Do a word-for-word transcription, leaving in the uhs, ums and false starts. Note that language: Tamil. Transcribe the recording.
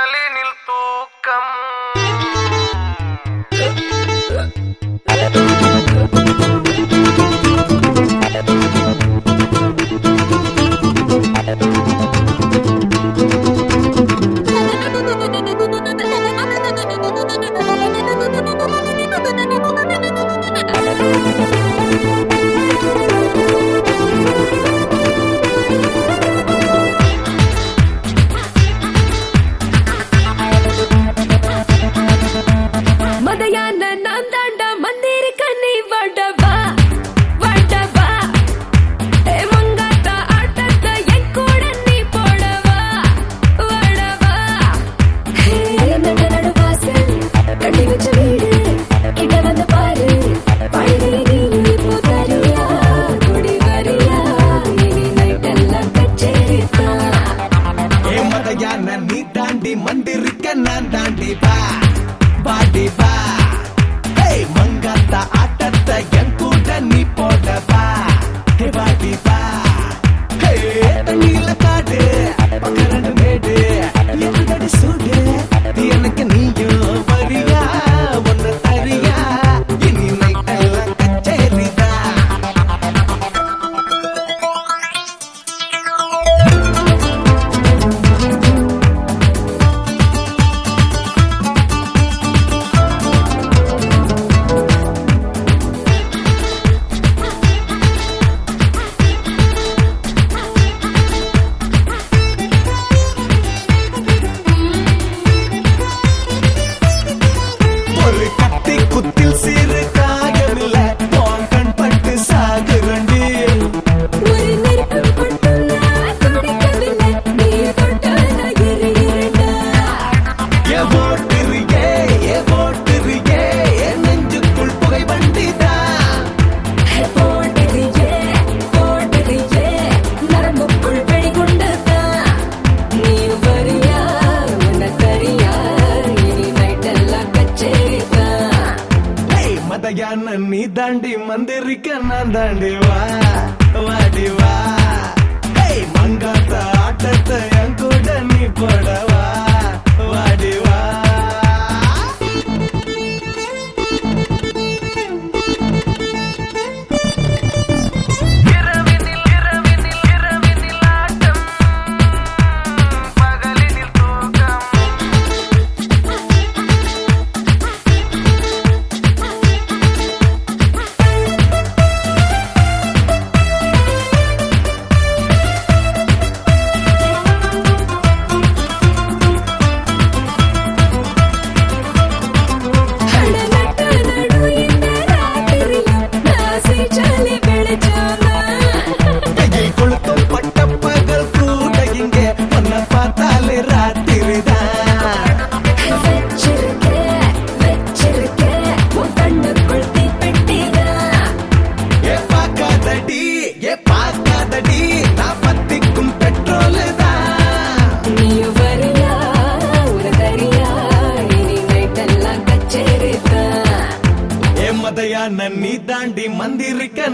பகலினில் தூக்கம் நீ தாண்டி மந்திருக்க நான் தாண்டி பா பாடி பா மங்காத்தா ஆட்டத்தை என் கூட நீ போடவா பாடி பா தண்ணியில காடு பக்கரண்டு மேடு எதுதடி சூடு எனக்கு நீயும் வரியா ஒன்னு தரியா இனி நைட் எல்லாம் கச்சேரிதா குத்தில் சிறு காயமில்ல போன் கண் பட்டு சாகுரண்டி ஒரு நெருப்பு பட்டுள்ள துடிக்கவில்லை நீ தொட்டால எரியிரண்டா ஏ ஓட்டுறியே ஏ ஓட்டுறியே என் நெஞ்சுக்குள் புகை வண்டிதா ஓட்டுறியே ஓட்டுறியே நரம்புக்குள் வெடிகுண்டதா நீ வரியா உன்னை தரியா இனி நைட் எல்லாம் கச்சேரிதா மதையான நீ தாண்டி மந்திரிக்க நான் தாண்டி வா வாடி வா மங்காத்த ஆட்டத்தை என் கூட நீ போடவா வாடி வா மதையான நீ தாண்டி மந்திரிக்க